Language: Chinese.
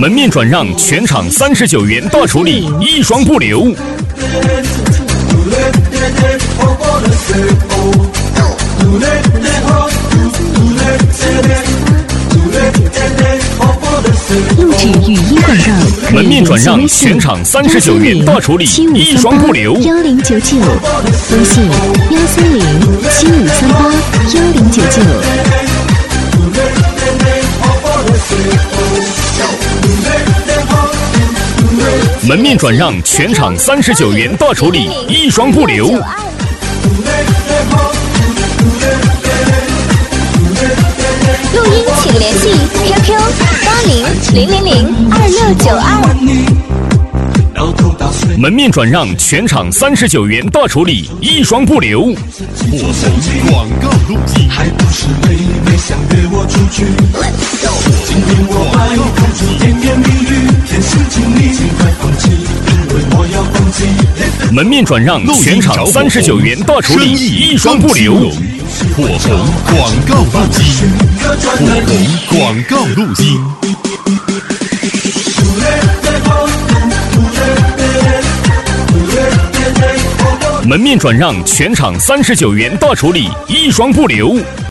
门面转让，全场39元大处理，一双不留。 录制语音广告， 门面转让，全场39元大处理，一双不留。 1099，微信13075381099。 门面转让，全场39元大处理，一双不留。 录音请联系 QQ8000002692。 门面转让，全场39元大处理，一双不留。 火红广告录音，还不是妹妹想约我出去。今天我把你扣住甜言蜜语，天使请你尽快放弃，因为我要放弃。 门面转让，全场39元大处理，一双不留。 火红广告录音，火红广告录音。 门面转让，全场39元大处理，一双不留。